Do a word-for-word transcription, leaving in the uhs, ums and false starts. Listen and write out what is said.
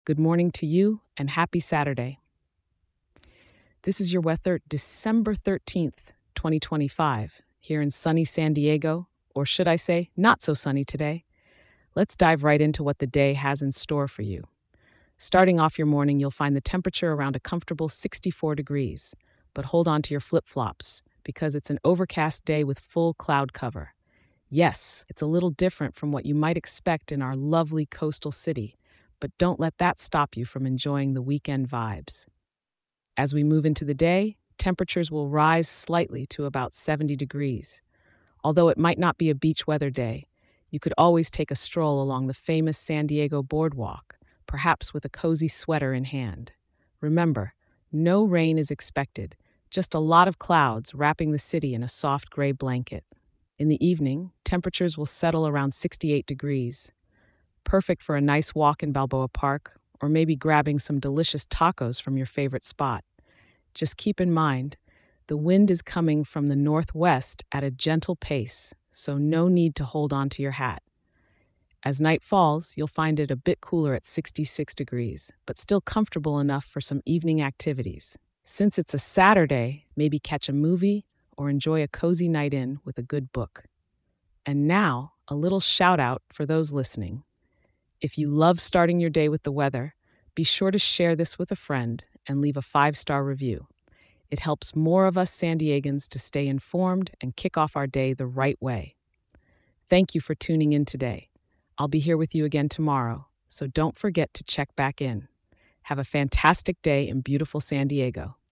Good morning to you and happy Saturday. This is your weather December thirteenth, twenty twenty-five, here in sunny San Diego, or should I say, not so sunny today. Let's dive right into what the day has in store for you. Starting off your morning, you'll find the temperature around a comfortable sixty-four degrees, but hold on to your flip flops because it's an overcast day with full cloud cover. Yes, it's a little different from what you might expect in our lovely coastal city, but don't let that stop you from enjoying the weekend vibes. As we move into the day, temperatures will rise slightly to about seventy degrees. Although it might not be a beach weather day, you could always take a stroll along the famous San Diego boardwalk, perhaps with a cozy sweater in hand. Remember, no rain is expected, just a lot of clouds wrapping the city in a soft gray blanket. In the evening, temperatures will settle around sixty-eight degrees, perfect for a nice walk in Balboa Park or maybe grabbing some delicious tacos from your favorite spot. Just keep in mind, the wind is coming from the northwest at a gentle pace, so no need to hold on to your hat. As night falls, you'll find it a bit cooler at sixty-six degrees, but still comfortable enough for some evening activities. Since it's a Saturday, maybe catch a movie or enjoy a cozy night in with a good book. And now, a little shout out for those listening. If you love starting your day with the weather, be sure to share this with a friend and leave a five star review. It helps more of us San Diegans to stay informed and kick off our day the right way. Thank you for tuning in today. I'll be here with you again tomorrow, so don't forget to check back in. Have a fantastic day in beautiful San Diego.